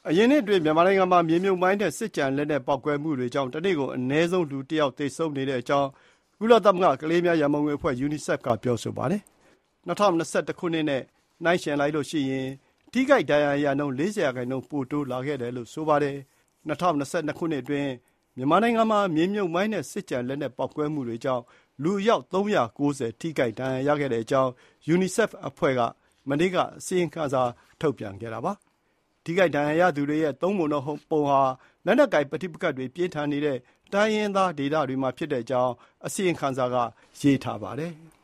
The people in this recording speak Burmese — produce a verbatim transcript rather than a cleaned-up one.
အရင်နှစ်အတွင်းမြန်မာနိုင်ငံမှာမြေမြုပ်မိုင်းနဲ့စစ်ကြံလက်နက်ပေါက်ကွဲမှုတွေကြောင့်တနေ့ကိုအနည်းဆုံးလူတစ်ယောက်သေဆုံးနေတဲ့အကြောင်းကုလသမဂ္ဂကလေးများရန်ပုံငွေအဖွဲ့ UNICEF ကပြောဆိုပါတယ်။၂၀၂၁ ခုနှစ်နဲ့နှိုင်းယှဉ်လိုက်လို့ရှိရင်ထိခိုက်ဒဏ်ရာရနှုန်း ၄၀ ရာခိုင်နှုန်းပိုတိုးလာခဲ့တယ်လို့ဆိုပါတယ်။၂၀၂၂ ခုနှစ်အတွင်းမြန်မာနိုင်ငံမှာမြေမြုပ်မိုင်းနဲ့စစ်ကြံလက်နက်ပေါက်ကွဲမှုတွေကြောင့်လူအယောက်သုံးရာ၉၀ထိခိုက်ဒဏ်ရာရခဲ့တဲ့အကြောင်း UNICEF အဖွဲ့ကမနေ့ကအစီရင်ခံစာထုတ်ပြန်ခဲ့တာပါ။ထိခိုက်ဒဏ်ရာရသူတွေရဲ့သုံးပုံတစ်ပုံဟာလက်နက်ကိုင်ပဋိပက္ခတွေပြင်းထန်နေတဲ့တိုင်းရင်းသားဒေသတွေမှာဖြစ်တဲ့အကြောင်းအစီရင်ခံစာကရေးထားပါတယ်။